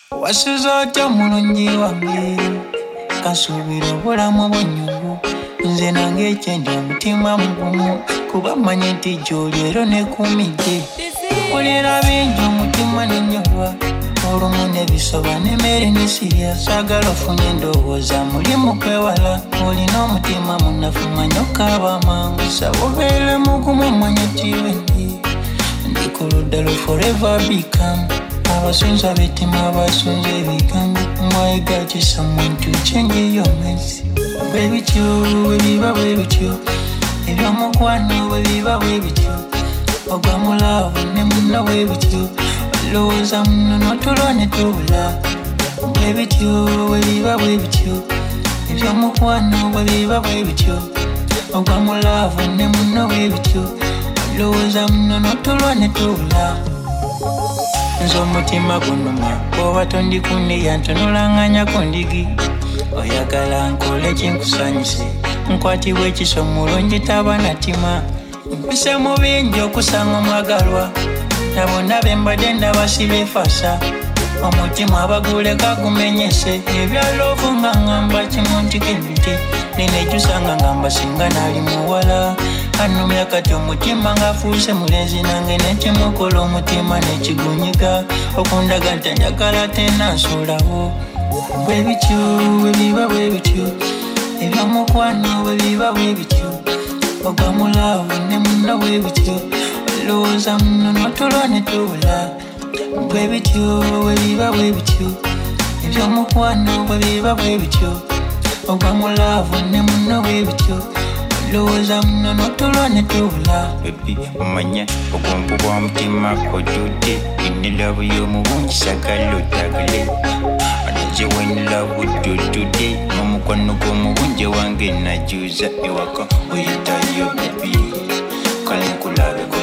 Wasuzote mulungi wange kasubira obulamu bw'ennyugu nze nange ekyendi omutima mugumu kuba mmanyi nti gy'oli ero nekumidde kolera bingi omutima n'ennyolwa olumu n'ebisoba n'emmere n'esirya saagala ofunye endowooza mulimu kwewala olina omutima munafu manya okaaba mangu saba obeere mugumu manya tiwendi ndi ku ludda lwo forever become abasunza betima abasunza ebigambo I got you someone to change your mess baby too webiba webityo ebyomukwano webiba webityo ogwa mulavu ne munna webityo olowooza muno n'otulwa ne tubula webityo webiba webityo ebyomukwano webiba webityo ogwa mulavu ne munna webityo olowooza muno n'otulwa ne tubula nzo omutima gunuma oba tondikuneya ntonolanganya ku ndigi oyagala nkole kinkusanyuse nkwatibwa ekiso mulungi taba natima mpise mu bingi okusanga omwagalwa nabonna bembadde ndabasibefasa omutima abaguleka gumenyese ebyaloovu nga ngamba kimu ntikemite nenejusanga ngamba singa nali muwala anumya kati omutima ng'afuuse mulenzi nange nekimukola omutima nekigunyiga okundaga ntanjagala tenansuulawo bwebityo webiba bwebityo ebyomukwano webiba bwebityo ogwa mulavu ne munna bwebityo olowooza muno n'otulwa ne tubula bwebityo webiba bwebityo ebyomukwano webiba bwebityo ogwa mulavu ne munna bwebityo olowooza muno n'otulwa ne tubula baby omanya obwongu bw'omutima kodudde inelavu y'omubungi sagala otagale anaje wenlavu dududde n'omukwano gw'omubungi wange najuza ewaka oyitayo baby kale nkulabe